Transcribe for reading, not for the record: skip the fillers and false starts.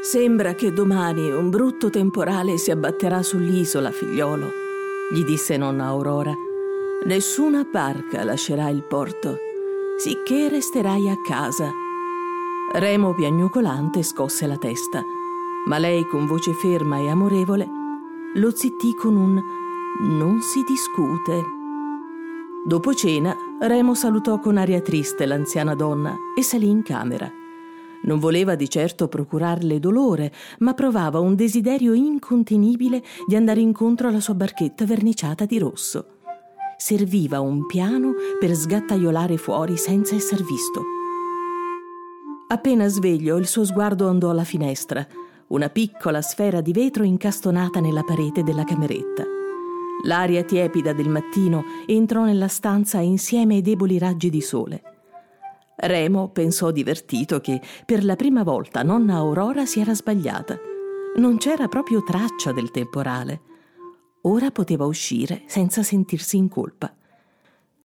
Sembra che domani un brutto temporale si abbatterà sull'isola, figliolo, gli disse nonna Aurora. Nessuna barca lascerà il porto, sicché resterai a casa. Remo piagnucolante scosse la testa, ma lei con voce ferma e amorevole lo zittì con un «non si discute». Dopo cena, Remo salutò con aria triste l'anziana donna e salì in camera. Non voleva di certo procurarle dolore, ma provava un desiderio incontenibile di andare incontro alla sua barchetta verniciata di rosso. Serviva un piano per sgattaiolare fuori senza esser visto. Appena sveglio, il suo sguardo andò alla finestra, una piccola sfera di vetro incastonata nella parete della cameretta. L'aria tiepida del mattino entrò nella stanza insieme ai deboli raggi di sole. Remo pensò divertito che per la prima volta nonna Aurora si era sbagliata. Non c'era proprio traccia del temporale. Ora poteva uscire senza sentirsi in colpa.